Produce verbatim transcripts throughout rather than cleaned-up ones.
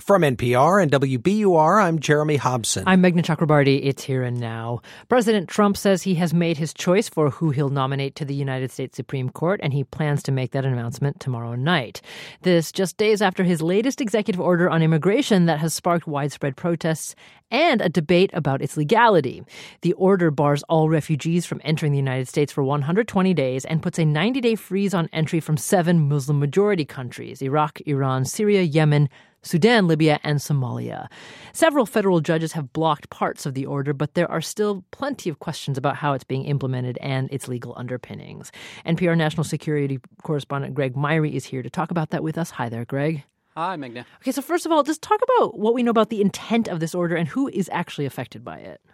From N P R and W B U R, I'm Jeremy Hobson. I'm Meghna Chakrabarti. It's Here and Now. President Trump says he has made his choice for who he'll nominate to the United States Supreme Court, and he plans to make that announcement tomorrow night. This just days after his latest executive order on immigration that has sparked widespread protests and a debate about its legality. The order bars all refugees from entering the United States for one hundred twenty days and puts a ninety-day freeze on entry from seven Muslim-majority countries: Iraq, Iran, Syria, Yemen, Sudan, Libya, and Somalia. Several federal judges have blocked parts of the order, but there are still plenty of questions about how it's being implemented and its legal underpinnings. N P R national security correspondent Greg Myre is here to talk about that with us. Hi there, Greg. Hi, Meghna. Okay, so first of all, just talk about what we know about the intent of this order and who is actually affected by it.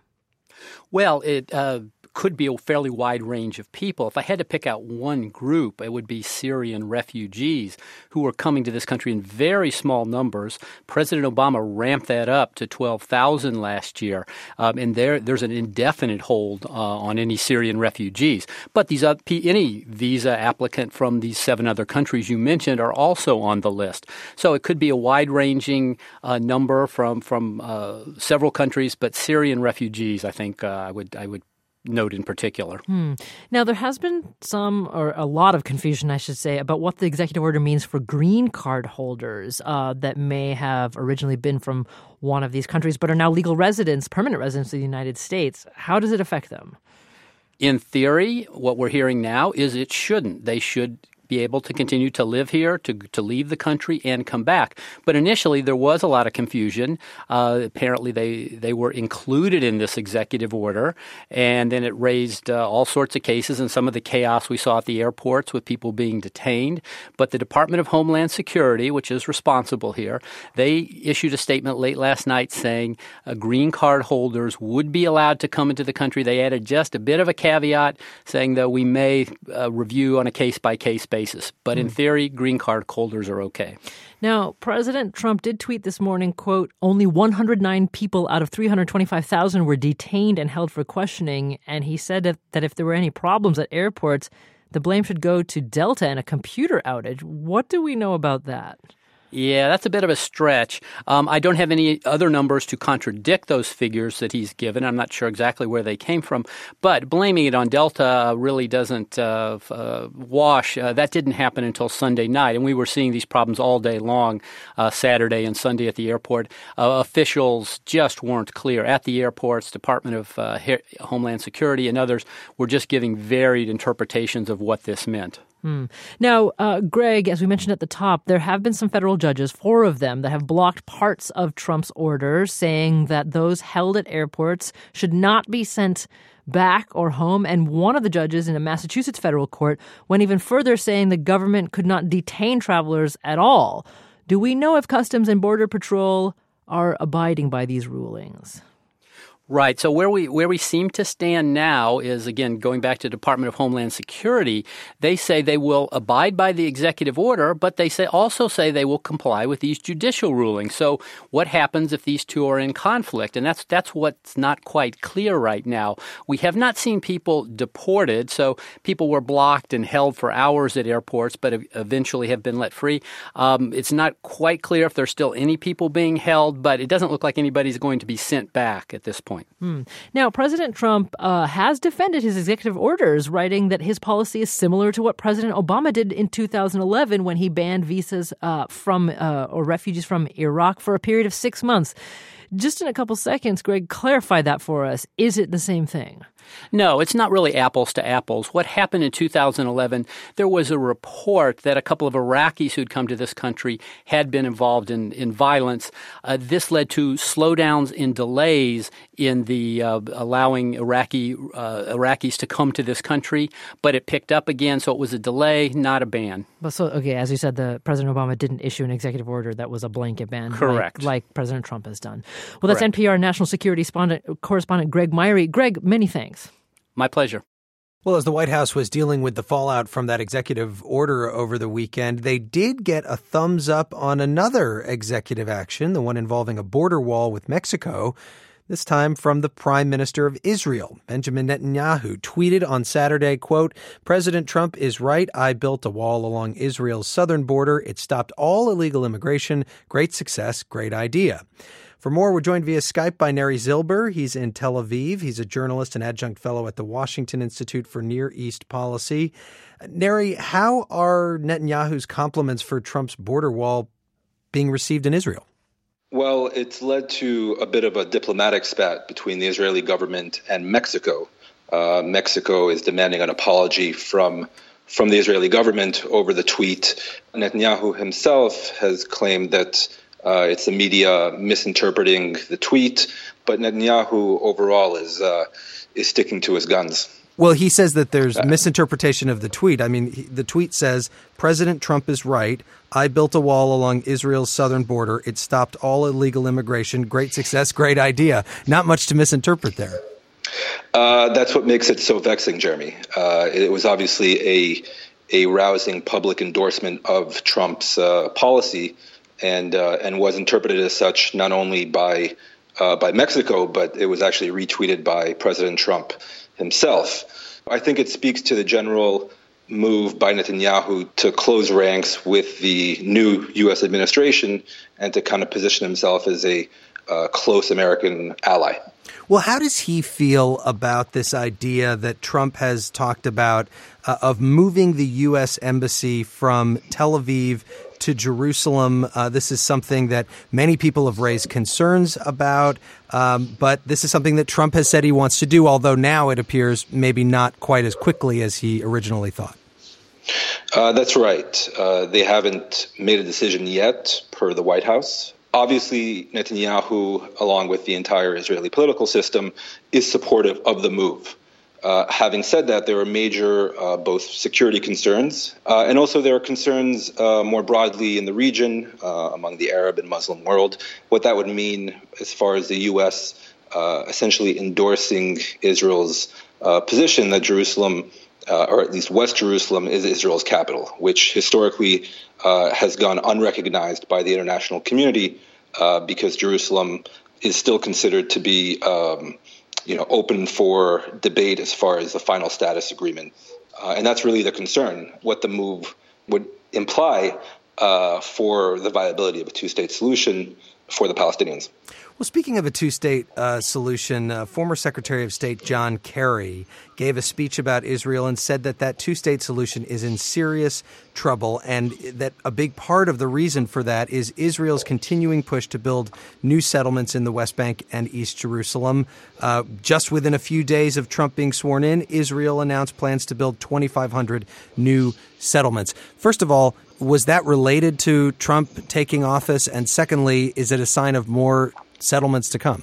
Well, it uh, could be a fairly wide range of people. If I had to pick out one group, it would be Syrian refugees who are coming to this country in very small numbers. President Obama ramped that up to twelve thousand last year, um, and there there's an indefinite hold uh, on any Syrian refugees. But these uh, any visa applicant from these seven other countries you mentioned are also on the list. So it could be a wide-ranging uh, number from from uh, several countries, but Syrian refugees, I think, uh, I would I would. note in particular. Hmm. Now, there has been some, or a lot of confusion, I should say, about what the executive order means for green card holders uh, that may have originally been from one of these countries but are now legal residents, permanent residents of the United States. How does it affect them? In theory, what we're hearing now is it shouldn't. They should be able to continue to live here, to to leave the country and come back. But initially, there was a lot of confusion. Uh, apparently, they, they were included in this executive order, and then it raised uh, all sorts of cases and some of the chaos we saw at the airports with people being detained. But the Department of Homeland Security, which is responsible here, they issued a statement late last night saying uh, green card holders would be allowed to come into the country. They added just a bit of a caveat saying that we may uh, review on a case-by-case basis. But in theory, green card holders are okay. Now, President Trump did tweet this morning, quote, only one hundred nine people out of three hundred twenty-five thousand were detained and held for questioning. And he said that, that if there were any problems at airports, the blame should go to Delta and a computer outage. What do we know about that? Yeah, that's a bit of a stretch. Um, I don't have any other numbers to contradict those figures that he's given. I'm not sure exactly where they came from. But blaming it on Delta really doesn't uh, uh, wash. Uh, that didn't happen until Sunday night, and we were seeing these problems all day long, uh, Saturday and Sunday at the airport. Uh, officials just weren't clear at the airports. Department of uh, Homeland Security and others were just giving varied interpretations of what this meant. Hmm. Now, uh, Greg, as we mentioned at the top, there have been some federal judges, four of them, that have blocked parts of Trump's order, saying that those held at airports should not be sent back or home. And one of the judges in a Massachusetts federal court went even further, saying the government could not detain travelers at all. Do we know if Customs and Border Patrol are abiding by these rulings? Right. So where we where we seem to stand now is, again, going back to the Department of Homeland Security, they say they will abide by the executive order, but they say also say they will comply with these judicial rulings. So what happens if these two are in conflict? And that's that's what's not quite clear right now. We have not seen people deported, so people were blocked and held for hours at airports, but eventually have been let free. Um, it's not quite clear if there's still any people being held, but it doesn't look like anybody's going to be sent back at this point. Hmm. Now, President Trump uh, has defended his executive orders, writing that his policy is similar to what President Obama did in two thousand eleven when he banned visas uh, from uh, or refugees from Iraq for a period of six months. Just in a couple seconds, Greg, clarify that for us. Is it the same thing? No, it's not really apples to apples. What happened in two thousand eleven, there was a report that a couple of Iraqis who'd come to this country had been involved in, in violence. Uh, this led to slowdowns and delays in the uh, allowing Iraqi uh, Iraqis to come to this country, but it picked up again, so it was a delay, not a ban. But so, okay, as you said, the President Obama didn't issue an executive order that was a blanket ban. Correct. Like, like President Trump has done. Well, that's Correct. N P R national security correspondent Greg Myre. Greg, many thanks. My pleasure. Well, as the White House was dealing with the fallout from that executive order over the weekend, they did get a thumbs up on another executive action, the one involving a border wall with Mexico. this time from the Prime Minister of Israel. Benjamin Netanyahu tweeted on Saturday, quote, "President Trump is right. I built a wall along Israel's southern border. It stopped all illegal immigration. Great success. Great idea." For more, we're joined via Skype by Neri Zilber. He's in Tel Aviv. He's a journalist and adjunct fellow at the Washington Institute for Near East Policy. Neri, how are Netanyahu's compliments for Trump's border wall being received in Israel? Well, it's led to a bit of a diplomatic spat between the Israeli government and Mexico. Uh, Mexico is demanding an apology from from the Israeli government over the tweet. Netanyahu himself has claimed that uh, it's the media misinterpreting the tweet, but Netanyahu overall is uh, is sticking to his guns. Well, he says that there's misinterpretation of the tweet. I mean, he, the tweet says, "President Trump is right. I built a wall along Israel's southern border. It stopped all illegal immigration. Great success, great idea." Not much to misinterpret there. Uh, that's what makes it so vexing, Jeremy. Uh, it was obviously a a rousing public endorsement of Trump's uh, policy, and uh, and was interpreted as such not only by uh, by Mexico, but it was actually retweeted by President Trump himself. I think it speaks to the general move by Netanyahu to close ranks with the new U S administration and to kind of position himself as a uh, close American ally. Well, how does he feel about this idea that Trump has talked about uh, of moving the U S embassy from Tel Aviv to Jerusalem? Uh, this is something that many people have raised concerns about, um, but this is something that Trump has said he wants to do, although now it appears maybe not quite as quickly as he originally thought. Uh, that's right. Uh, they haven't made a decision yet, per the White House. Obviously, Netanyahu, along with the entire Israeli political system, is supportive of the move. Uh, having said that, there are major uh, both security concerns uh, and also there are concerns uh, more broadly in the region uh, among the Arab and Muslim world. What that would mean as far as the U S uh, essentially endorsing Israel's uh, position that Jerusalem, uh, or at least West Jerusalem, is Israel's capital, which historically uh, has gone unrecognized by the international community uh, because Jerusalem is still considered to be um, you know, open for debate as far as the final status agreement. Uh, and that's really the concern, what the move would imply uh, for the viability of a two-state solution for the Palestinians. Well, speaking of a two-state uh, solution, uh, former Secretary of State John Kerry gave a speech about Israel and said that that two-state solution is in serious trouble and that a big part of the reason for that is Israel's continuing push to build new settlements in the West Bank and East Jerusalem. Uh, just within a few days of Trump being sworn in, Israel announced plans to build twenty-five hundred new settlements. First of all, was that related to Trump taking office? And secondly, is it a sign of more settlements to come?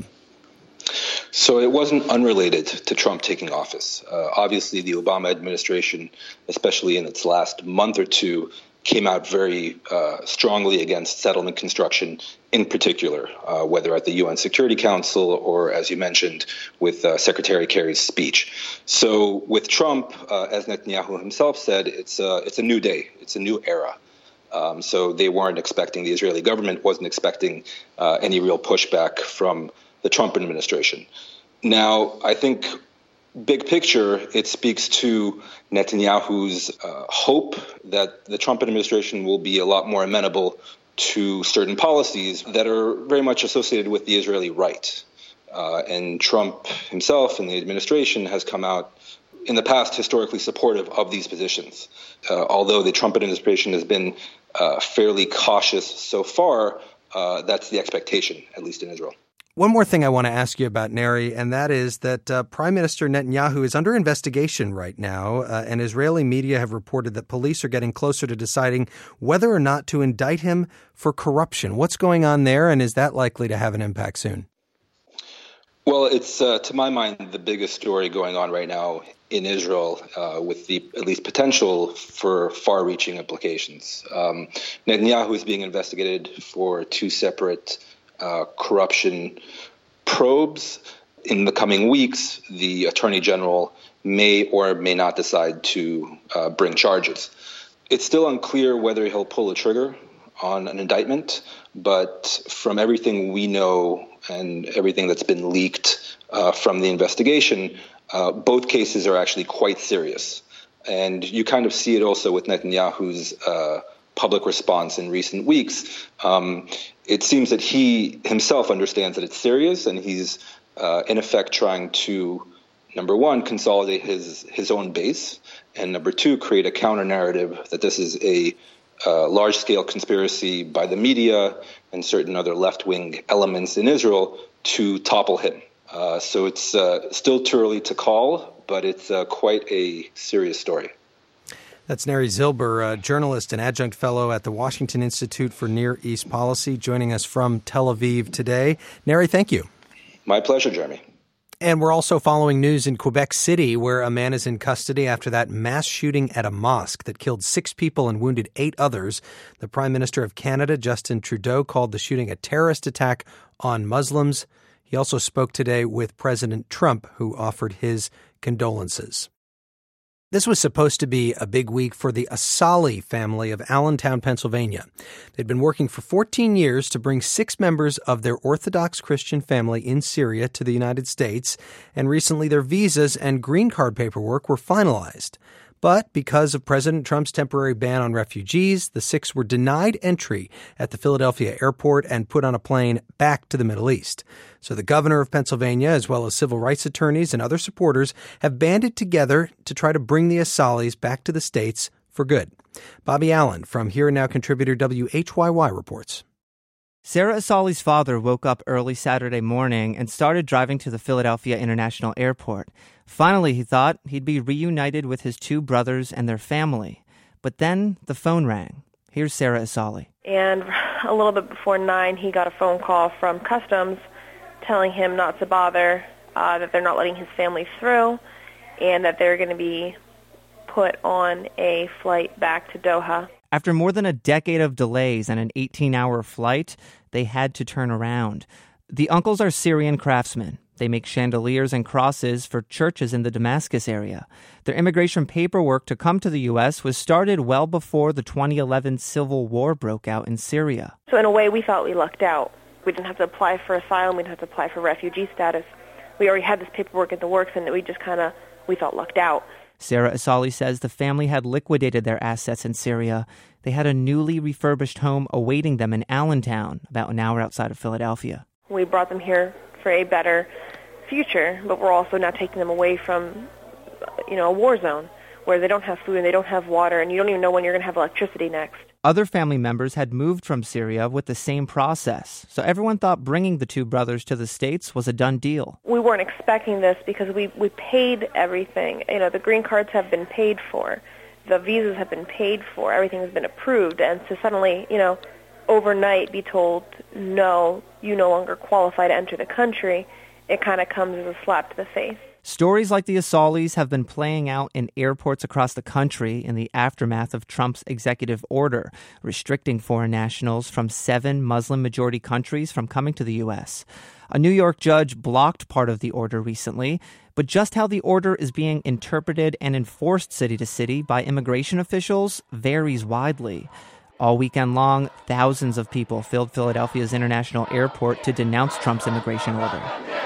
So it wasn't unrelated to Trump taking office. Uh, obviously, the Obama administration, especially in its last month or two, came out very uh, strongly against settlement construction in particular, uh, whether at the U N Security Council or, as you mentioned, with uh, Secretary Kerry's speech. So with Trump, uh, as Netanyahu himself said, it's a, it's a new day. It's a new era. Um, so they weren't expecting, the Israeli government wasn't expecting uh, any real pushback from the Trump administration. Now, I think big picture, it speaks to Netanyahu's uh, hope that the Trump administration will be a lot more amenable to certain policies that are very much associated with the Israeli right. Uh, and Trump himself and the administration has come out in the past historically supportive of these positions. Uh, although the Trump administration has been uh, fairly cautious so far, uh, that's the expectation, at least in Israel. One more thing I want to ask you about, Neri, and that is that uh, Prime Minister Netanyahu is under investigation right now, uh, and Israeli media have reported that police are getting closer to deciding whether or not to indict him for corruption. What's going on there, and is that likely to have an impact soon? Well, it's, uh, to my mind, the biggest story going on right now in Israel, uh, with the at least potential for far-reaching implications. Um, Netanyahu is being investigated for two separate uh, corruption probes. In the coming weeks, the Attorney General may or may not decide to uh, bring charges. It's still unclear whether he'll pull the trigger on an indictment, but from everything we know and everything that's been leaked uh, from the investigation, uh, both cases are actually quite serious. And you kind of see it also with Netanyahu's uh, public response in recent weeks. Um, it seems that he himself understands that it's serious, and he's uh, in effect trying to, number one, consolidate his, his own base, and number two, create a counter-narrative that this is a uh, large-scale conspiracy by the media and certain other left-wing elements in Israel to topple him. Uh, so it's uh, still too early to call, but it's uh, quite a serious story. That's Neri Zilber, a journalist and adjunct fellow at the Washington Institute for Near East Policy, joining us from Tel Aviv today. Neri, thank you. My pleasure, Jeremy. And we're also following news in Quebec City, where a man is in custody after that mass shooting at a mosque that killed six people and wounded eight others. The Prime Minister of Canada, Justin Trudeau, called the shooting a terrorist attack on Muslims. He also spoke today with President Trump, who offered his condolences. This was supposed to be a big week for the Asali family of Allentown, Pennsylvania. They'd been working for fourteen years to bring six members of their Orthodox Christian family in Syria to the United States, and recently their visas and green card paperwork were finalized. But because of President Trump's temporary ban on refugees, the six were denied entry at the Philadelphia airport and put on a plane back to the Middle East. So the governor of Pennsylvania, as well as civil rights attorneys and other supporters, have banded together to try to bring the Asalis back to the States for good. Bobby Allen from Here and Now contributor W H Y Y reports. Sarah Asali's father woke up early Saturday morning and started driving to the Philadelphia International Airport. Finally, he thought he'd be reunited with his two brothers and their family. But then the phone rang. Here's Sarah Asali. And a little bit before nine, he got a phone call from Customs telling him not to bother, uh, that they're not letting his family through, and that they're going to be put on a flight back to Doha. After more than a decade of delays and an eighteen-hour flight, they had to turn around. The uncles are Syrian craftsmen. They make chandeliers and crosses for churches in the Damascus area. Their immigration paperwork to come to the U S was started well before the twenty eleven civil war broke out in Syria. So in a way, we thought we lucked out. We didn't have to apply for asylum. We didn't have to apply for refugee status. We already had this paperwork in the works, and we just kind of, we felt lucked out. Sarah Asali says the family had liquidated their assets in Syria. They had a newly refurbished home awaiting them in Allentown, about an hour outside of Philadelphia. We brought them here for a better future, but we're also now taking them away from, you know, a war zone where they don't have food and they don't have water, and you don't even know when you're going to have electricity next. Other family members had moved from Syria with the same process, so everyone thought bringing the two brothers to the States was a done deal. We weren't expecting this because we, we paid everything. You know, the green cards have been paid for. The visas have been paid for. Everything has been approved. And to suddenly, you know, overnight be told, no, you no longer qualify to enter the country, it kind of comes as a slap to the face. Stories like the Asalis have been playing out in airports across the country in the aftermath of Trump's executive order, restricting foreign nationals from seven Muslim-majority countries from coming to the U S. A New York judge blocked part of the order recently, but just how the order is being interpreted and enforced city to city by immigration officials varies widely. All weekend long, thousands of people filled Philadelphia's International Airport to denounce Trump's immigration order.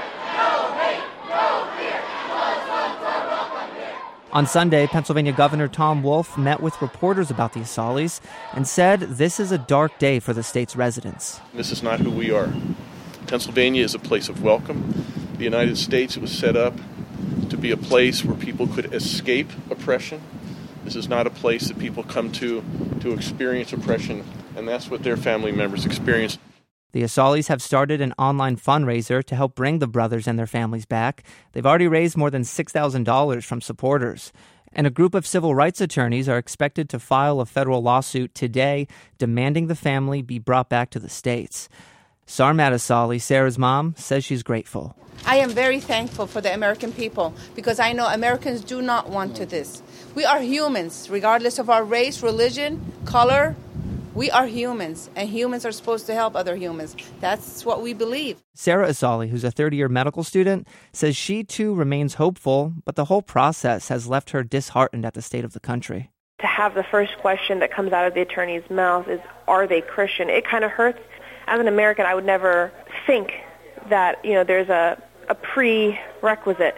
On Sunday, Pennsylvania Governor Tom Wolf met with reporters about the Asalis and said this is a dark day for the state's residents. This is not who we are. Pennsylvania is a place of welcome. The United States was set up to be a place where people could escape oppression. This is not a place that people come to to experience oppression, and that's what their family members experienced. The Asalis have started an online fundraiser to help bring the brothers and their families back. They've already raised more than six thousand dollars from supporters. And a group of civil rights attorneys are expected to file a federal lawsuit today demanding the family be brought back to the States. Sarmat Asali, Sarah's mom, says she's grateful. I am very thankful for the American people because I know Americans do not want to this. We are humans, regardless of our race, religion, color. We are humans, and humans are supposed to help other humans. That's what we believe. Sarah Asali, who's a third-year medical student, says she too remains hopeful, but the whole process has left her disheartened at the state of the country. to have the first question that comes out of the attorney's mouth is, are they Christian? It kind of hurts. As an American, I would never think that, you know, there's a, a prerequisite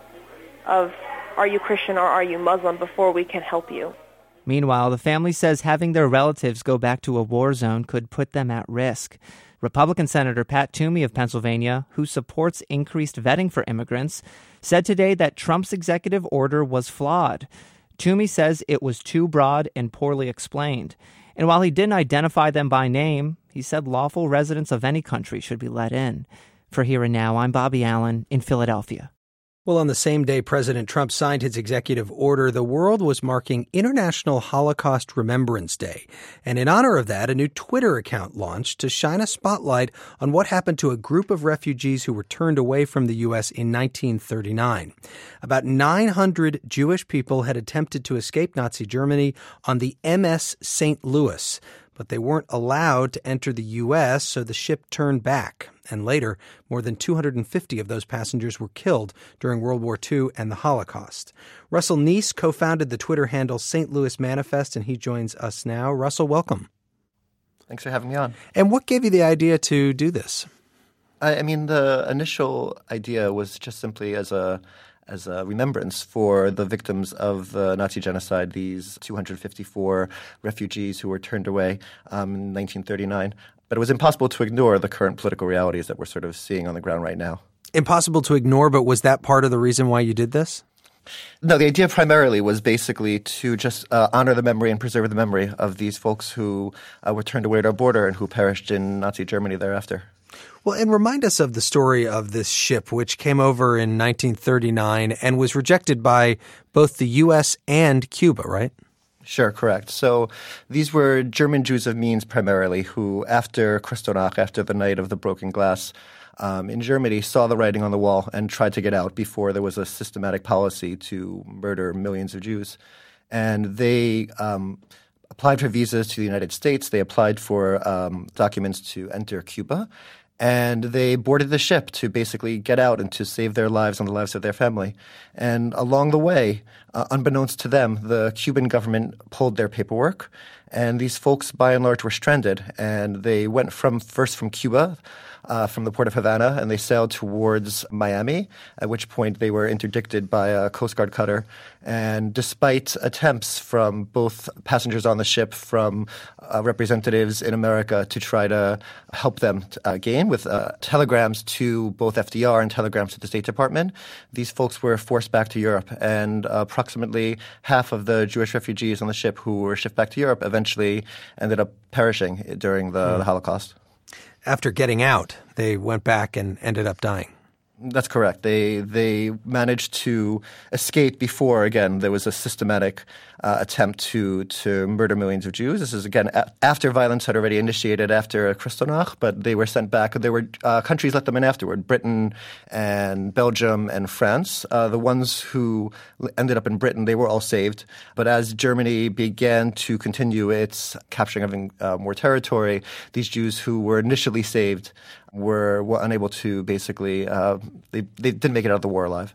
of, are you Christian or are you Muslim, before we can help you. Meanwhile, the family says having their relatives go back to a war zone could put them at risk. Republican Senator Pat Toomey of Pennsylvania, who supports increased vetting for immigrants, said today that Trump's executive order was flawed. Toomey says it was too broad and poorly explained. And while he didn't identify them by name, he said lawful residents of any country should be let in. For Here and Now, I'm Bobby Allen in Philadelphia. Well, on the same day President Trump signed his executive order, the world was marking International Holocaust Remembrance Day. And in honor of that, a new Twitter account launched to shine a spotlight on what happened to a group of refugees who were turned away from the U S in nineteen thirty-nine. About nine hundred Jewish people had attempted to escape Nazi Germany on the M S Saint Louis, but they weren't allowed to enter the U S, so the ship turned back. And later, more than two hundred fifty of those passengers were killed during World War Two and the Holocaust. Russell Neese co-founded the Twitter handle Saint Louis Manifest, and he joins us now. Russell, welcome. Thanks for having me on. And what gave you the idea to do this? I, I mean, the initial idea was just simply as a as a remembrance for the victims of the Nazi genocide, these two hundred fifty-four refugees who were turned away um, in nineteen thirty-nine. But it was impossible to ignore the current political realities that we're sort of seeing on the ground right now. Impossible to ignore, but was that part of the reason why you did this? No, the idea primarily was basically to just uh, honor the memory and preserve the memory of these folks who uh, were turned away at our border and who perished in Nazi Germany thereafter. Well, and remind us of the story of this ship, which came over in nineteen thirty-nine and was rejected by both the U S and Cuba, right? Sure, correct. So these were German Jews of means primarily who, after Kristallnacht, after the night of the broken glass um, in Germany, saw the writing on the wall and tried to get out before there was a systematic policy to murder millions of Jews. And they um, applied for visas to the United States. They applied for um, documents to enter Cuba. And they boarded the ship to basically get out and to save their lives and the lives of their family. And along the way, uh, unbeknownst to them, the Cuban government pulled their paperwork. And these folks, by and large, were stranded. And they went from first from Cuba, uh, from the port of Havana, and they sailed towards Miami, at which point they were interdicted by a Coast Guard cutter. And despite attempts from both passengers on the ship, from uh, representatives in America to try to help them uh, gain with uh, telegrams to both F D R and telegrams to the State Department, these folks were forced back to Europe. And uh, approximately half of the Jewish refugees on the ship who were shipped back to Europe eventually ended up perishing during the, hmm. the Holocaust. After getting out, they went back and ended up dying. That's correct. They they managed to escape before, again, there was a systematic uh, attempt to to murder millions of Jews. This is, again, a- after violence had already initiated after Kristallnacht, but they were sent back. There were uh, countries let them in afterward, Britain and Belgium and France. Uh, the ones who ended up in Britain, they were all saved. But as Germany began to continue its capturing of uh, more territory, these Jews who were initially saved were, were unable to basically uh, they, they didn't make it out of the war alive.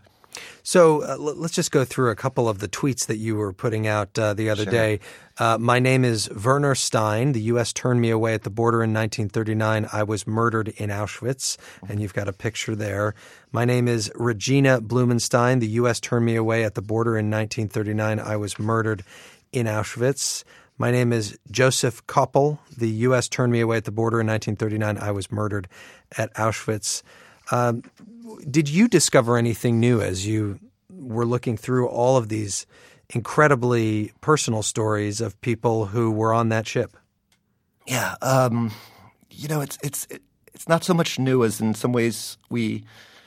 So uh, l- let's just go through a couple of the tweets that you were putting out uh, the other Sure. day. Uh, my name is Werner Stein. The U S turned me away at the border in nineteen thirty-nine. I was murdered in Auschwitz. And you've got a picture there. My name is Regina Blumenstein. The U S turned me away at the border in nineteen thirty-nine. I was murdered in Auschwitz. My name is Joseph Koppel. The U S turned me away at the border in nineteen thirty-nine. I was murdered at Auschwitz. Um, did you discover anything new as you were looking through all of these incredibly personal stories of people who were on that ship? Yeah, um, you know, it's it's it's not so much new as in some ways we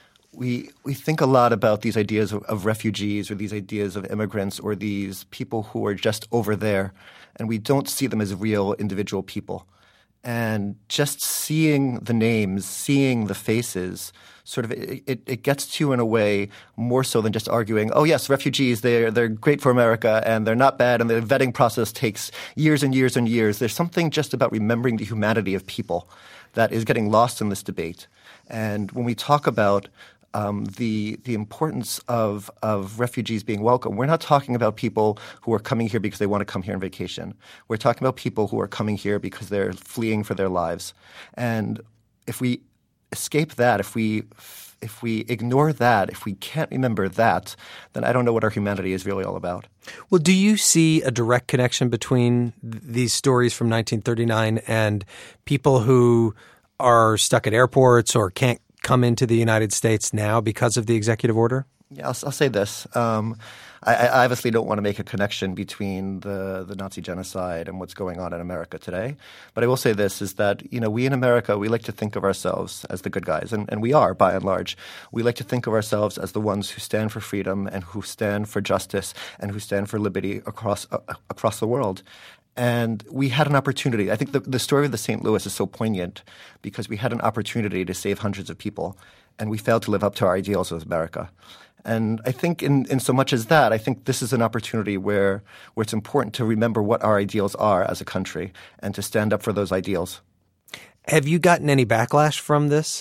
we we think a lot about these ideas of, of refugees or these ideas of immigrants or these people who are just over there, and we don't see them as real individual people. And just seeing the names, seeing the faces, sort of it, it, it gets to you in a way more so than just arguing, oh, yes, refugees, they're, they're great for America and they're not bad and the vetting process takes years and years and years. There's something just about remembering the humanity of people that is getting lost in this debate. And when we talk about um, the the importance of of refugees being welcome. We're not talking about people who are coming here because they want to come here on vacation. We're talking about people who are coming here because they're fleeing for their lives. And if we escape that, if we if we ignore that, if we can't remember that, then I don't know what our humanity is really all about. Well, do you see a direct connection between th- these stories from nineteen thirty-nine and people who are stuck at airports or can't come into the United States now because of the executive order? Yeah, I'll, I'll say this. Um, I, I obviously don't want to make a connection between the, the Nazi genocide and what's going on in America today. But I will say this, is that, you know, we in America, we like to think of ourselves as the good guys, and, and we are, by and large. We like to think of ourselves as the ones who stand for freedom and who stand for justice and who stand for liberty across uh, across the world. And we had an opportunity. I think the, the story of the Saint Louis is so poignant because we had an opportunity to save hundreds of people, and we failed to live up to our ideals as America. And I think in, in so much as that, I think this is an opportunity where, where it's important to remember what our ideals are as a country and to stand up for those ideals. Have you gotten any backlash from this?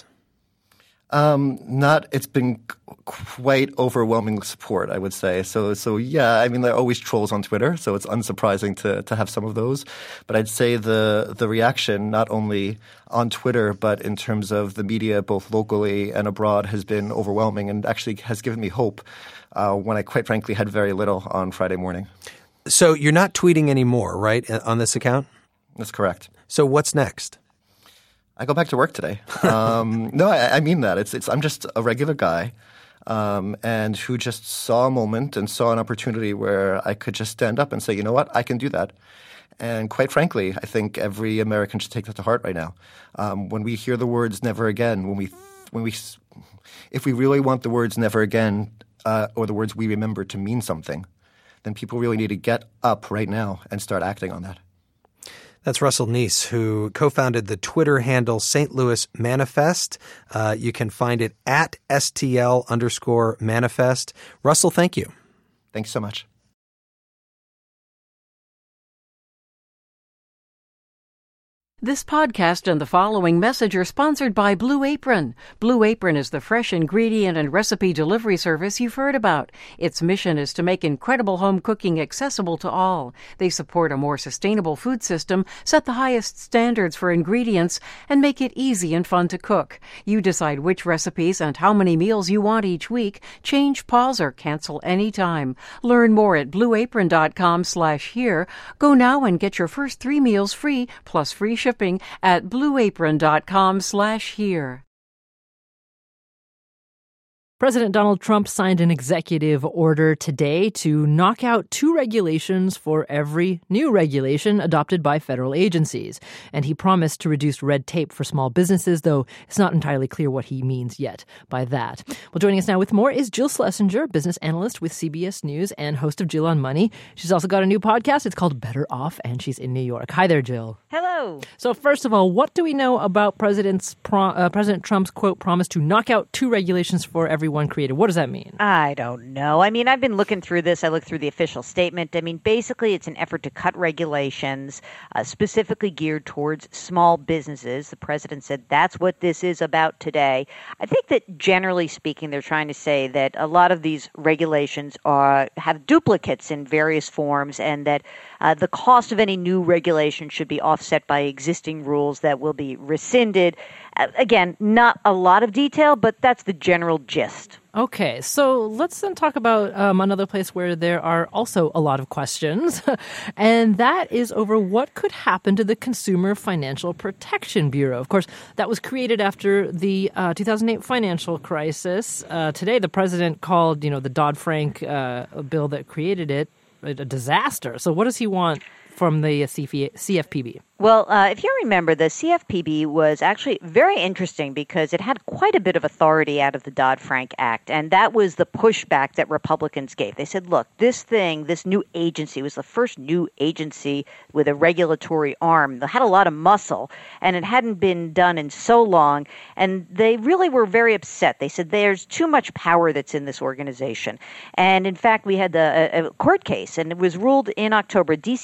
Um, not, it's been quite overwhelming support, I would say. So, so yeah, I mean, there are always trolls on Twitter, so it's unsurprising to, to have some of those. But I'd say the, the reaction, not only on Twitter, but in terms of the media, both locally and abroad, has been overwhelming and actually has given me hope uh, when I quite frankly had very little on Friday morning. So you're not tweeting anymore, right, on this account? That's correct. So what's next? I go back to work today. Um, no, I, I mean that. It's, it's, I'm just a regular guy um, and who just saw a moment and saw an opportunity where I could just stand up and say, you know what, I can do that. And quite frankly, I think every American should take that to heart right now. Um, when we hear the words "never again," when we, when we, if we really want the words "never again" uh, or the words "we remember" to mean something, then people really need to get up right now and start acting on that. That's Russell Neese, who co-founded the Twitter handle Saint Louis Manifest. Uh, you can find it at S T L underscore manifest. Russell, thank you. Thanks so much. This podcast and the following message are sponsored by Blue Apron. Blue Apron is the fresh ingredient and recipe delivery service you've heard about. Its mission is to make incredible home cooking accessible to all. They support a more sustainable food system, set the highest standards for ingredients, and make it easy and fun to cook. You decide which recipes and how many meals you want each week. Change, pause, or cancel anytime. Learn more at blueapron.com slash here. Go now and get your first three meals free, plus free shipping at blueapron.com slash here. President Donald Trump signed an executive order today to knock out two regulations for every new regulation adopted by federal agencies. And he promised to reduce red tape for small businesses, though it's not entirely clear what he means yet by that. Well, joining us now with more is Jill Schlesinger, business analyst with C B S News and host of Jill on Money. She's also got a new podcast. It's called Better Off, and she's in New York. Hi there, Jill. Hello. So first of all, what do we know about President's pro- uh, President Trump's, quote, promise to knock out two regulations for every one created? What does that mean? I don't know. I mean, I've been looking through this. I looked through the official statement. I mean, basically, it's an effort to cut regulations uh, specifically geared towards small businesses. The president said that's what this is about today. I think that generally speaking, they're trying to say that a lot of these regulations are have duplicates in various forms, and that uh, the cost of any new regulation should be offset by existing rules that will be rescinded. Uh, again, not a lot of detail, but that's the general gist. Okay, so let's then talk about um, another place where there are also a lot of questions, and that is over what could happen to the Consumer Financial Protection Bureau. Of course, that was created after the uh, two thousand eight financial crisis. Uh, today, the president called, you know, the Dodd-Frank uh, bill that created it a disaster. So what does he want from the C F P B? Well, uh, if you remember, the C F P B was actually very interesting because it had quite a bit of authority out of the Dodd-Frank Act, and that was the pushback that Republicans gave. They said, look, this thing, this new agency was the first new agency with a regulatory arm that had a lot of muscle, and it hadn't been done in so long, and they really were very upset. They said there's too much power that's in this organization. And in fact, we had the, a, a court case, and it was ruled in October. D C Circuit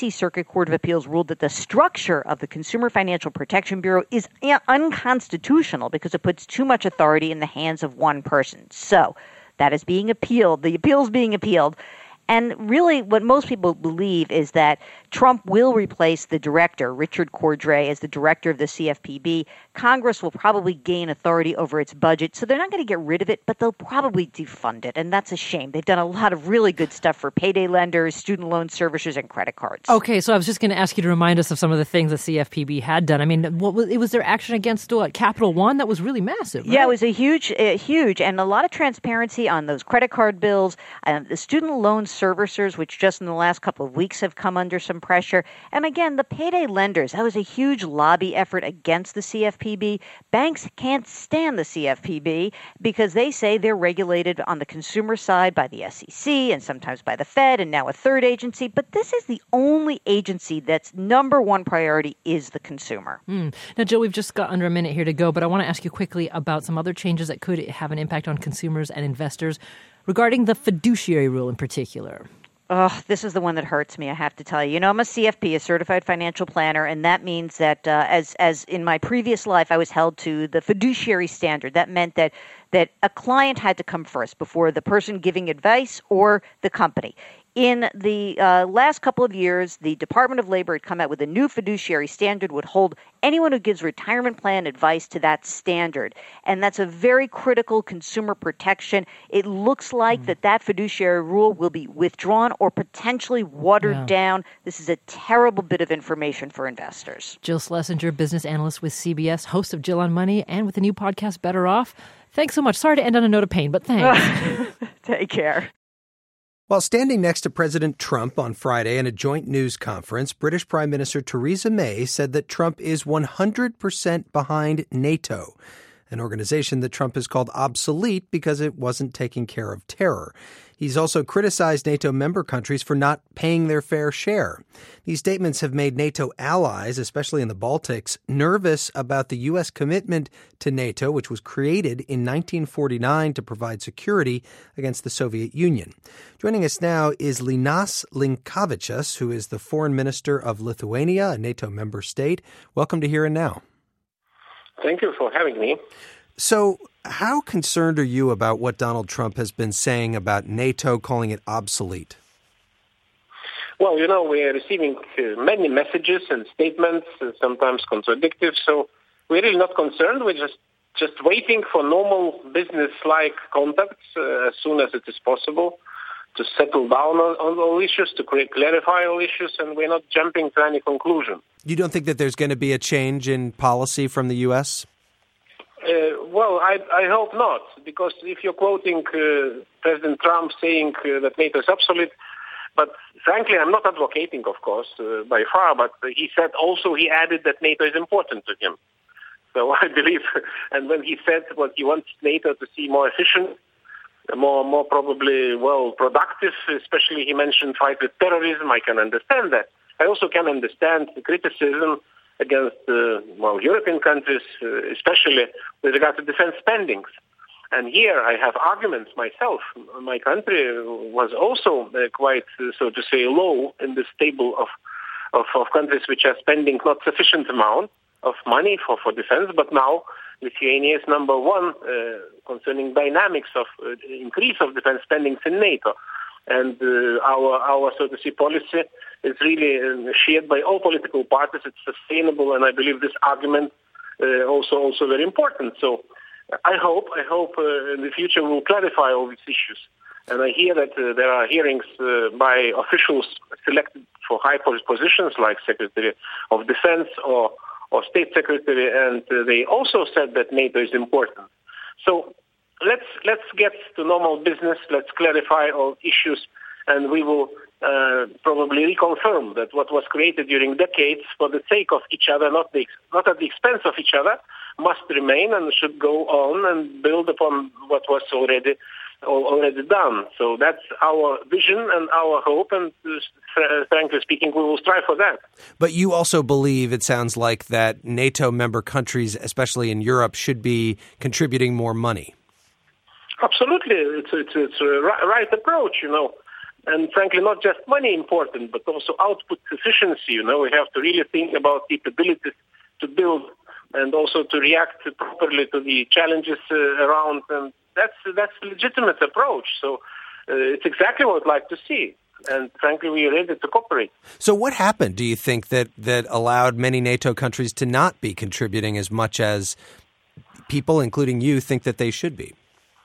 Circuit Court of Appeals ruled that the structure of the Consumer Financial Protection Bureau is unconstitutional because it puts too much authority in the hands of one person. So that is being appealed. The appeal is being appealed. And really what most people believe is that Trump will replace the director, Richard Cordray, as the director of the C F P B. Congress will probably gain authority over its budget, so they're not going to get rid of it, but they'll probably defund it, and that's a shame. They've done a lot of really good stuff for payday lenders, student loan servicers, and credit cards. Okay, so I was just going to ask you to remind us of some of the things the C F P B had done. I mean, what was, it was their action against what, Capital One? That was really massive, right? Yeah, it was a huge, uh, huge, and a lot of transparency on those credit card bills, um, the student loan servicers, which just in the last couple of weeks have come under some pressure. And again, the payday lenders, that was a huge lobby effort against the C F P B. Banks can't stand the C F P B because they say they're regulated on the consumer side by the S E C and sometimes by the Fed and now a third agency. But this is the only agency that's number one priority is the consumer. Mm. Now, Jill, we've just got under a minute here to go, but I want to ask you quickly about some other changes that could have an impact on consumers and investors regarding the fiduciary rule in particular. Oh, this is the one that hurts me, I have to tell you. You know, I'm a C F P, a certified financial planner, and that means that uh, as as in my previous life, I was held to the fiduciary standard. That meant that that a client had to come first before the person giving advice or the company. In the uh, last couple of years, the Department of Labor had come out with a new fiduciary standard, would hold anyone who gives retirement plan advice to that standard. And that's a very critical consumer protection. It looks like mm. that that fiduciary rule will be withdrawn or potentially watered yeah. down. This is a terrible bit of information for investors. Jill Schlesinger, business analyst with C B S, host of Jill on Money, and with the new podcast, Better Off. Thanks so much. Sorry to end on a note of pain, but thanks. Take care. While standing next to President Trump on Friday in a joint news conference, British Prime Minister Theresa May said that Trump is one hundred percent behind NATO, an organization that Trump has called obsolete because it wasn't taking care of terror. He's also criticized NATO member countries for not paying their fair share. These statements have made NATO allies, especially in the Baltics, nervous about the U S commitment to NATO, which was created in nineteen forty-nine to provide security against the Soviet Union. Joining us now is Linas Linkevičius, who is the foreign minister of Lithuania, a NATO member state. Welcome to Here and Now. Thank you for having me. So how concerned are you about what Donald Trump has been saying about NATO, calling it obsolete? Well, you know, we are receiving uh, many messages and statements, uh, sometimes contradictory, so we're really not concerned. We're just, just waiting for normal business-like contacts uh, as soon as it is possible to settle down on, on all issues, to create, clarify all issues, and we're not jumping to any conclusion. You don't think that there's going to be a change in policy from the U S? Uh, well, I, I hope not, because if you're quoting uh, President Trump saying uh, that NATO is obsolete, but frankly, I'm not advocating, of course, uh, by far, but he said also, he added that NATO is important to him. So I believe, and when he said what he wants NATO to see more efficient, more, more probably, well, productive, especially he mentioned fight with terrorism, I can understand that. I also can understand the criticism against uh, well, European countries, uh, especially with regard to defense spendings. And here I have arguments myself. My country was also uh, quite, uh, so to say, low in this table of, of, of countries which are spending not sufficient amount of money for, for defense, but now Lithuania is number one uh, concerning dynamics of uh, increase of defense spendings in NATO. And uh, our, our, so to say, policy is really uh, shared by all political parties. It's sustainable, and I believe this argument uh, also also very important. So I hope I hope uh, in the future we'll clarify all these issues. And I hear that uh, there are hearings uh, by officials selected for high positions like Secretary of Defense or, or State Secretary, and uh, they also said that NATO is important. So let's let's get to normal business. Let's clarify all issues, and we will uh, probably reconfirm that what was created during decades for the sake of each other, not the not at the expense of each other, must remain and should go on and build upon what was already already done. So that's our vision and our hope, and uh, frankly speaking, we will strive for that. But you also believe, it sounds like, that NATO member countries, especially in Europe, should be contributing more money. Absolutely. It's, it's, it's a right approach, you know. And frankly, not just money important, but also output efficiency. You know, we have to really think about capabilities to build and also to react properly to the challenges uh, around. And that's that's a legitimate approach. So uh, it's exactly what I'd like to see. And frankly, we are ready to cooperate. So what happened, do you think, that, that allowed many NATO countries to not be contributing as much as people, including you, think that they should be?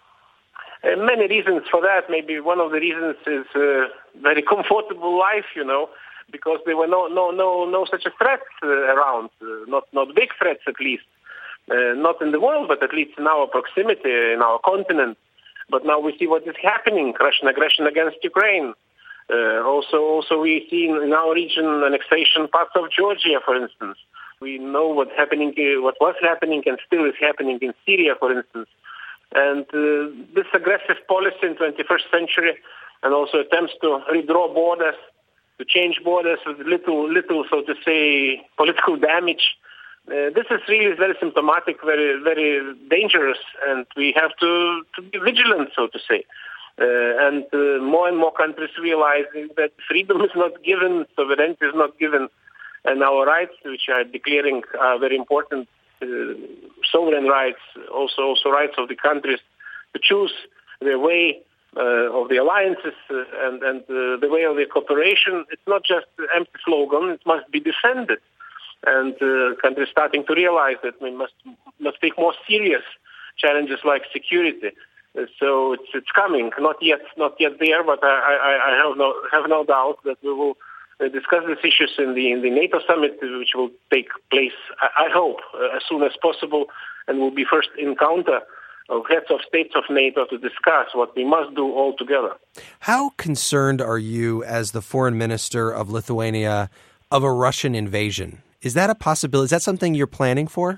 Uh, many reasons for that. Maybe one of the reasons is uh, very comfortable life, you know, because there were no no no no such a threat uh, around, uh, not not big threats at least, uh, not in the world, but at least in our proximity, in our continent. But now we see what is happening: Russian aggression against Ukraine. Uh, also, also we see in, in our region annexation parts of Georgia, for instance. We know what's happening, uh, what was happening, and still is happening in Syria, for instance. And uh, this aggressive policy in the twenty-first century, and also attempts to redraw borders, to change borders with little, little, so to say, political damage. Uh, this is really very symptomatic, very, very dangerous, and we have to, to be vigilant, so to say. Uh, and uh, more and more countries realizing that freedom is not given, sovereignty is not given, and our rights, which are declaring, are very important. Uh, sovereign rights, also also rights of the countries to choose their way uh, of the alliances uh, and, and uh, the way of the cooperation. It's not just an empty slogan, it must be defended. And uh, countries starting to realize that we must must take more serious challenges like security. Uh, so it's it's coming, not yet not yet there, but I, I, I have no have no doubt that we will Uh, discuss these issues in the in the NATO summit, which will take place, I, I hope, uh, as soon as possible, and will be first encounter of heads of states of NATO to discuss what we must do all together. How concerned are you, as the foreign minister of Lithuania, of a Russian invasion? Is that a possibility? Is that something you're planning for?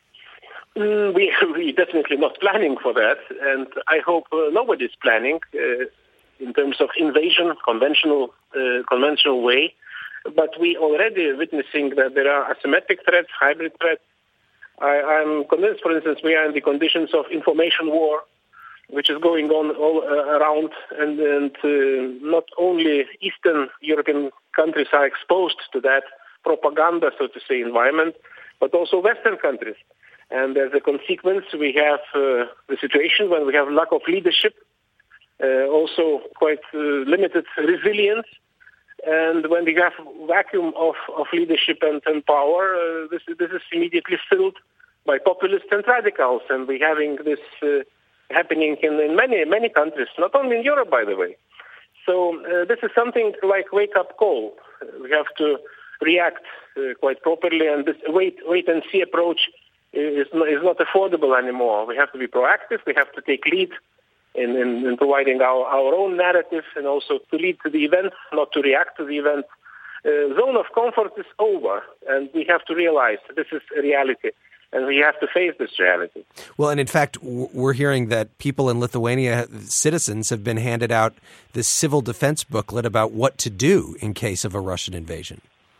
Mm, we we definitely not planning for that, and I hope uh, nobody's planning. Uh, in terms of invasion, conventional uh, conventional way. But we already witnessing that there are asymmetric threats, hybrid threats. I, I'm convinced, for instance, we are in the conditions of information war, which is going on all uh, around, and, and uh, not only Eastern European countries are exposed to that propaganda, so to say, environment, but also Western countries. And as a consequence, we have uh, the situation when we have lack of leadership, Uh, also quite uh, limited resilience. And when we have vacuum of, of leadership and, and power, uh, this, this is immediately filled by populists and radicals. And we're having this uh, happening in, in many, many countries, not only in Europe, by the way. So uh, this is something like wake-up call. Uh, we have to react uh, quite properly, and this wait, wait-and-see approach is, is not affordable anymore. We have to be proactive. We have to take lead In, in, in providing our, our own narrative, and also to lead to the event, not to react to the event. Uh, zone of comfort is over, and we have to realize this is a reality, and we have to face this reality. Well, and in fact, we're hearing that people in Lithuania, citizens, have been handed out this civil defense booklet about what to do in case of a Russian invasion.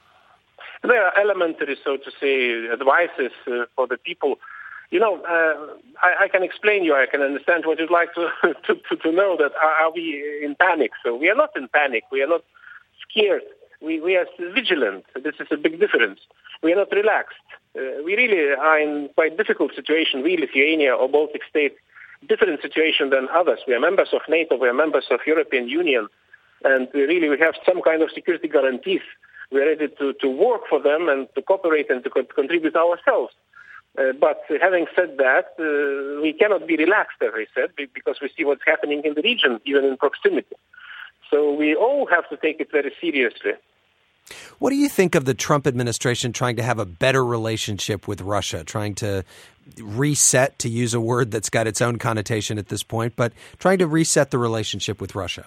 There are elementary, so to say, advices uh, for the people. You know, uh, I, I can explain you, I can understand what you'd like to, to, to, to know, that are, are we in panic? So we are not in panic. We are not scared. We, we are vigilant. This is a big difference. We are not relaxed. Uh, we really are in quite difficult situation. We, Lithuania or Baltic states, different situation than others. We are members of NATO. We are members of European Union. And we really we have some kind of security guarantees. We are ready to, to work for them and to cooperate and to co- contribute ourselves. Uh, but having said that, uh, we cannot be relaxed, as I said, because we see what's happening in the region, even in proximity. So we all have to take it very seriously. What do you think of the Trump administration trying to have a better relationship with Russia, trying to reset, to use a word that's got its own connotation at this point, but trying to reset the relationship with Russia?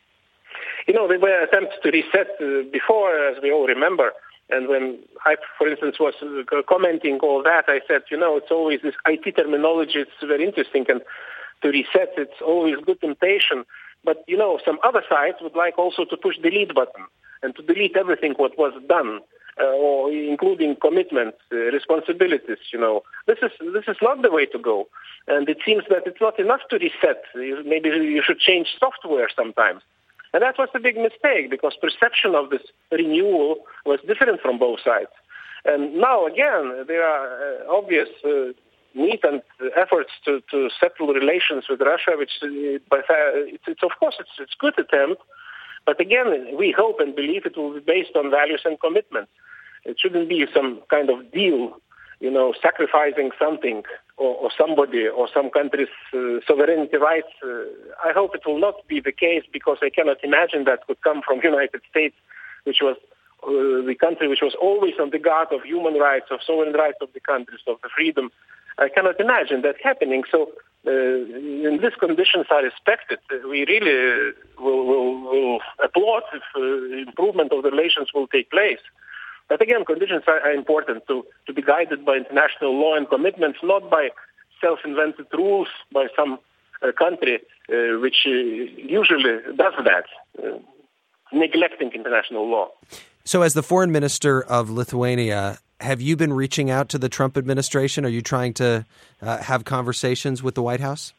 You know, there were attempts to reset uh, before, as we all remember. And when I, for instance, was commenting all that, I said, you know, it's always this I T terminology. It's very interesting. And to reset, it's always good temptation. But, you know, some other sides would like also to push the delete button and to delete everything what was done, uh, or including commitments, uh, responsibilities, you know. This is this is not the way to go. And it seems that it's not enough to reset. Maybe you should change software sometimes. And that was a big mistake because perception of this renewal was different from both sides. And now, again, there are uh, obvious uh, need and efforts to, to settle relations with Russia, which, uh, by, it's, it's, of course, it's it's good attempt. But again, we hope and believe it will be based on values and commitments. It shouldn't be some kind of deal, you know, sacrificing something or, or somebody or some country's uh, sovereignty rights. Uh, I hope it will not be the case because I cannot imagine that could come from the United States, which was uh, the country which was always on the guard of human rights, of sovereign rights of the countries, of the freedom. I cannot imagine that happening. So uh, in these conditions are respected. We really will, will, will applaud if uh, improvement of the relations will take place. But again, conditions are, are important to, to be guided by international law and commitments, not by self-invented rules by some uh, country uh, which uh, usually does that, uh, neglecting international law. So as the foreign minister of Lithuania, have you been reaching out to the Trump administration? Are you trying to uh, have conversations with the White House?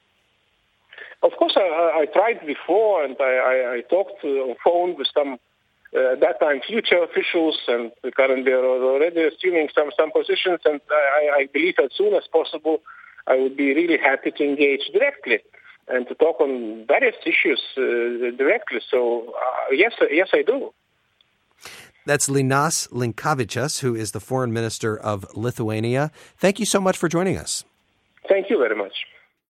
Of course, I, I tried before, and I, I, I talked on phone with some, uh, at that time, future officials, and currently are already assuming some, some positions, and I, I believe as soon as possible I would be really happy to engage directly and to talk on various issues uh, directly. So, uh, yes, yes, I do. That's Linas Linkevičius, who is the foreign minister of Lithuania. Thank you so much for joining us. Thank you very much.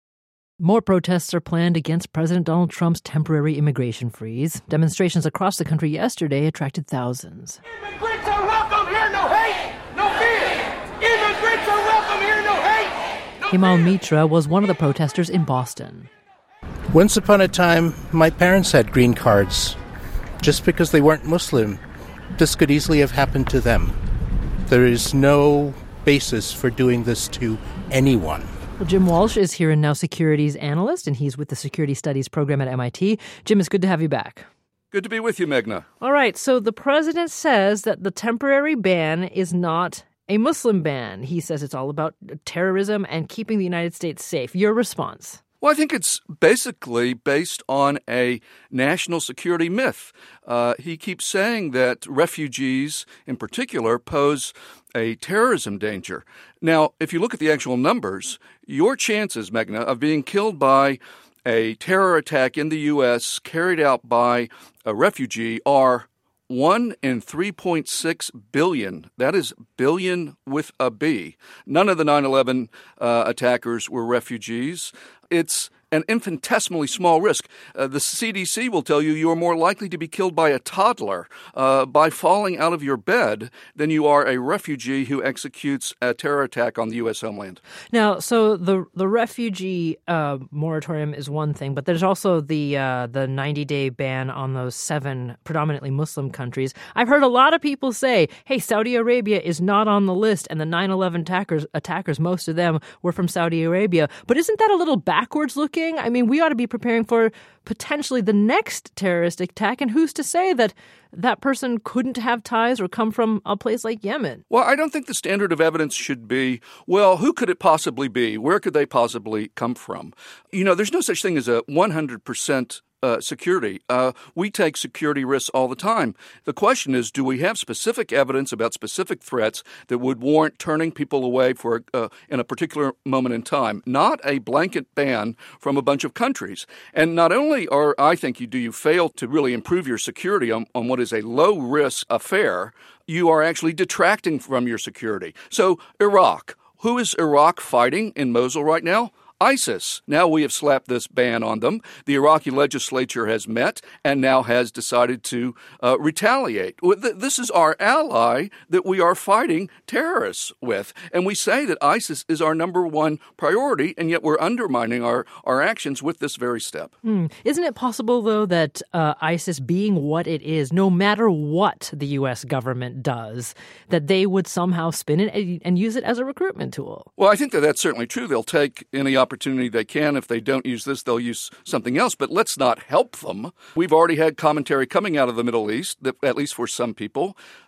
More protests are planned against President Donald Trump's temporary immigration freeze. Demonstrations across the country yesterday attracted thousands. Immigrants are welcome here, no hate, no fear. Immigrants are welcome here, no hate, no Himal Mitra was one of the protesters in Boston. Once upon a time, my parents had green cards. Just because they weren't Muslim, this could easily have happened to them. There is no basis for doing this to anyone. Well, Jim Walsh is here and now securities analyst, and he's with the Security Studies program at M I T. Jim, it's good to have you back. Good to be with you, Meghna. All right, so the president says that the temporary ban is not a Muslim ban. He says it's all about terrorism and keeping the United States safe. Your response? Well, I think it's basically based on a national security myth. Uh, he keeps saying that refugees, in particular, pose a terrorism danger. Now, if you look at the actual numbers, your chances, Meghna, of being killed by a terror attack in the U S carried out by a refugee are one in three point six billion. That is billion with a B. None of the nine eleven uh, attackers were refugees. It's an infinitesimally small risk. Uh, the C D C will tell you you are more likely to be killed by a toddler uh, by falling out of your bed than you are a refugee who executes a terror attack on the U S homeland. Now, so the the refugee uh, moratorium is one thing, but there's also the uh, the ninety-day ban on those seven predominantly Muslim countries. I've heard a lot of people say, hey, Saudi Arabia is not on the list, and the nine eleven attackers, attackers, most of them were from Saudi Arabia. But isn't that a little backwards looking? I mean, we ought to be preparing for potentially the next terrorist attack. And who's to say that that person couldn't have ties or come from a place like Yemen? Well, I don't think the standard of evidence should be, well, who could it possibly be? Where could they possibly come from? You know, there's no such thing as a one hundred percent Uh, security. Uh, we take security risks all the time. The question is, do we have specific evidence about specific threats that would warrant turning people away for uh, in a particular moment in time? Not a blanket ban from a bunch of countries. And not only are, I think, you do you fail to really improve your security on, on what is a low-risk affair, you are actually detracting from your security. So Iraq. Who is Iraq fighting in Mosul right now? ISIS. Now we have slapped this ban on them. The Iraqi legislature has met and now has decided to uh, retaliate. This is our ally that we are fighting terrorists with. And we say that ISIS is our number one priority, and yet we're undermining our, our actions with this very step. Hmm. Isn't it possible, though, that uh, ISIS being what it is, no matter what the U S government does, that they would somehow spin it and use it as a recruitment tool? Well, I think that that's certainly true. They'll take any opportunity opportunity they can. If they don't use this, they'll use something else. But let's not help them. We've already had commentary coming out of the Middle East, that, at least for some people,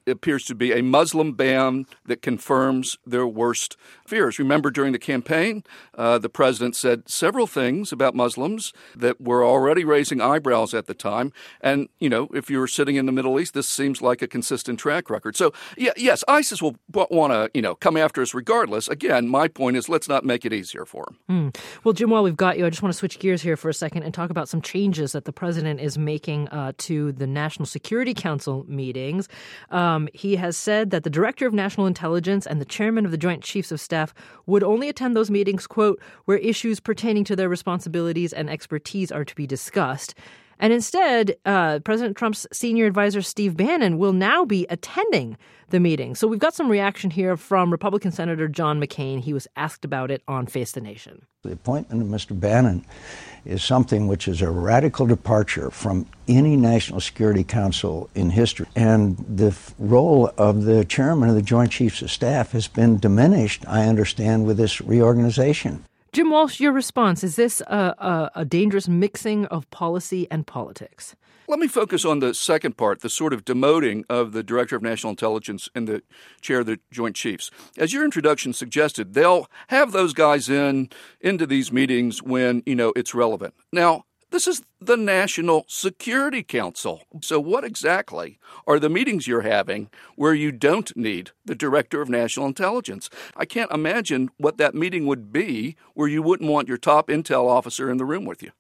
appears to be a Muslim ban that confirms their worst fears. Remember, during the campaign, uh, the president said several things about Muslims that were already raising eyebrows at the time. And, you know, if you're sitting in the Middle East, this seems like a consistent track record. So, yeah, yes, ISIS will want to, you know, come after us regardless. Again, my point is let's not make it easier for them. Mm. Well, Jim, while we've got you, I just want to switch gears here for a second and talk about some changes that the president is making uh, to the National Security Council meetings. Um, he has said that the Director of National Intelligence and the Chairman of the Joint Chiefs of Staff would only attend those meetings, quote, where issues pertaining to their responsibilities and expertise are to be discussed. And instead, uh, President Trump's senior advisor, Steve Bannon, will now be attending the meeting. So we've got some reaction here from Republican Senator John McCain. He was asked about it on Face the Nation. The appointment of Mister Bannon is something which is a radical departure from any National Security Council in history. And the f- role of the chairman of the Joint Chiefs of Staff has been diminished, I understand, with this reorganization. Jim Walsh, your response. Is this a, a, a dangerous mixing of policy and politics? Let me focus on the second part, the sort of demoting of the Director of National Intelligence and the Chair of the Joint Chiefs. As your introduction suggested, they'll have those guys in into these meetings when, you know, it's relevant. Now, this is the National Security Council. So what exactly are the meetings you're having where you don't need the Director of National Intelligence? I can't imagine what that meeting would be where you wouldn't want your top intel officer in the room with you.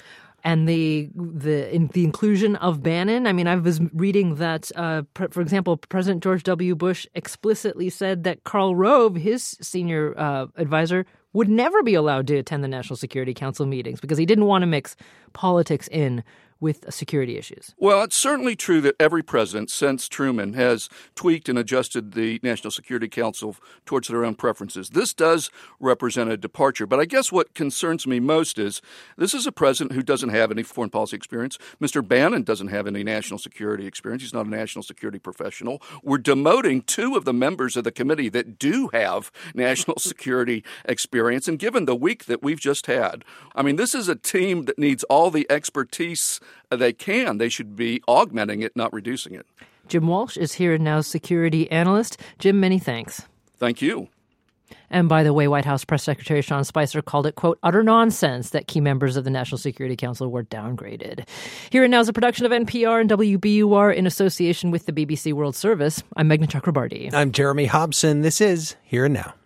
And the the in, the inclusion of Bannon. I mean, I was reading that, uh, pr- for example, President George W. Bush explicitly said that Karl Rove, his senior uh, advisor, would never be allowed to attend the National Security Council meetings because he didn't want to mix politics in with security issues. Well, it's certainly true that every president since Truman has tweaked and adjusted the National Security Council towards their own preferences. This does represent a departure. But I guess what concerns me most is this is a president who doesn't have any foreign policy experience. Mister Bannon doesn't have any national security experience. He's not a national security professional. We're demoting two of the members of the committee that do have national security experience. And given the week that we've just had, I mean, this is a team that needs all the expertise they can. They should be augmenting it, not reducing it. Jim Walsh is here now, security analyst. Jim, many thanks. Thank you. And by the way, White House Press Secretary Sean Spicer called it, quote, utter nonsense that key members of the National Security Council were downgraded. Here and Now is a production of N P R and W B U R in association with the B B C World Service. I'm Meghna Chakrabarti. I'm Jeremy Hobson. This is Here and Now.